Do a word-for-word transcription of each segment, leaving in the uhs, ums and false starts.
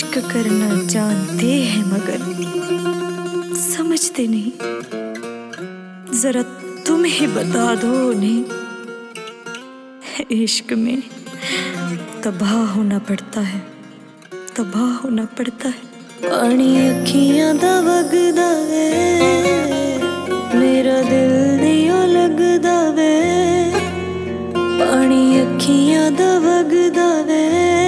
इश्क करना जानते हैं मगर समझते नहीं। जरा तुम ही बता दो उन्हें, इश्क में तबाह होना पड़ता है, तबाह होना पड़ता है। पानी अखियां दा वगदा वे, मेरा दिल नहीं लगदा वे। पानी अखियां दा वगदा वे,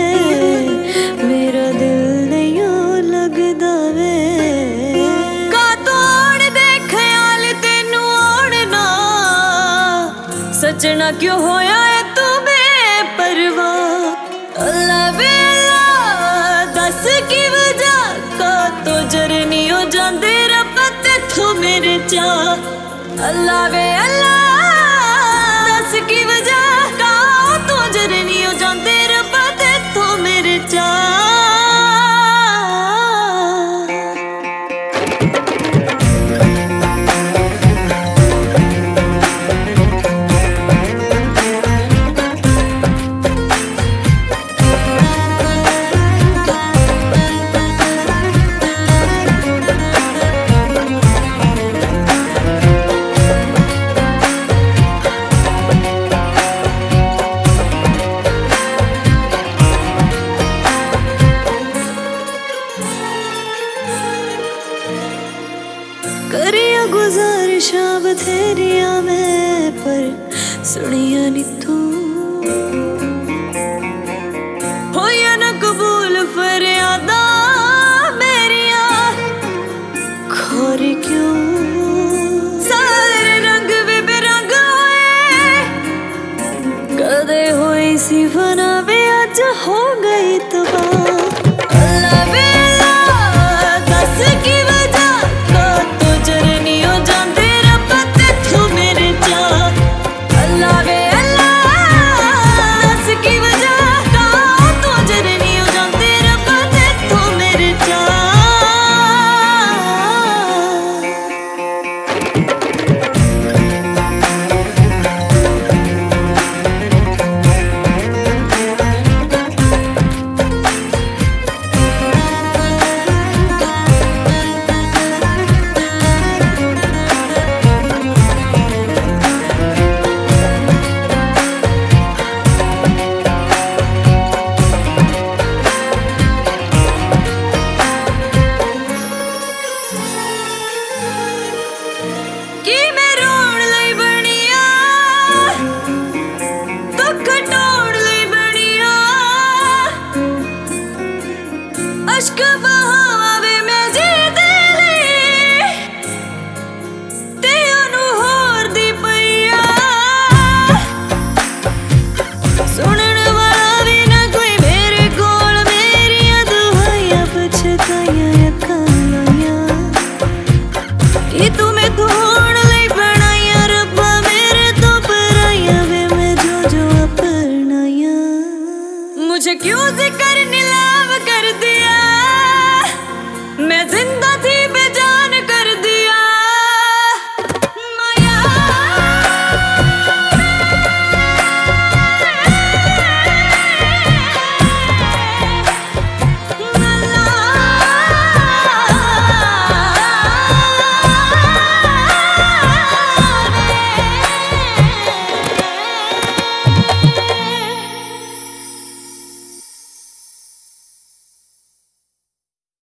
मेरा दिल नहीं लगदा वे। का तोड़ दे ख्याल तेनू ओढ़ना, सजना क्यों होया है तू बेपरवाह। अल्लाह वे अल्लाह दस की वजह का तो जरनी हो जांदे रब तेथों मेरे चाह। अल्लाह वे अल्लाह दस की वजह का तो जरनी हो जांदे रब तेथों मेरे चाह। करिया गुजारिशां बथेरिया मैं पर सुनिया नी तू। होया ना कबूल फरियादा मेरिया, खोरी क्यों सारे रंग वे बेरंग होए। कदे होई सी फना वे अज हो गई तबाह। अल्लाह वे अल्लाह दस की अश्क बहावे मैं जी दिली ते ओनू होर दी पईया। सुनन वाला भी ना कोई मेरे कोल, मेरियां दुहाइयां पछताइयां अखां लाइयां। कि तू मैथों होण लई बनाइयां रब्बा मेरे तो पराइयां वे मैं जो जो अपनाइयां। मुझे क्यों जिक्र नीलाम कर दिया, मैं जिंदा